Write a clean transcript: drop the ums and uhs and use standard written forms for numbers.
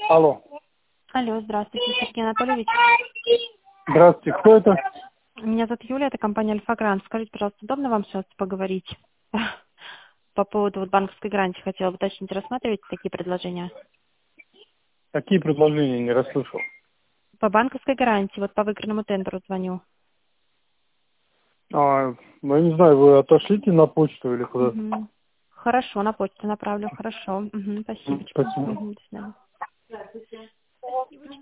Алло. Алло, здравствуйте, Сергей Анатольевич. Здравствуйте. Кто это? Меня зовут Юлия, это компания Альфа-Грант. Скажите, пожалуйста, удобно вам сейчас поговорить? По поводу банковской гарантии хотела бы уточнить, рассматриваете такие предложения? Какие предложения, не расслышал? По банковской гарантии, по выигранному тендеру звоню. Ну, я не знаю, вы отошлите на почту или куда? Мгм. Хорошо, на почту направлю, хорошо. Спасибо. Спасибо. До свидания.